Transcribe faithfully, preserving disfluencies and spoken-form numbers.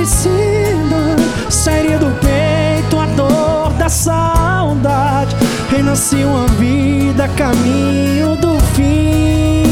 suicida. Sairia do peito a dor da saudade. Renasci uma vida, caminho do fim.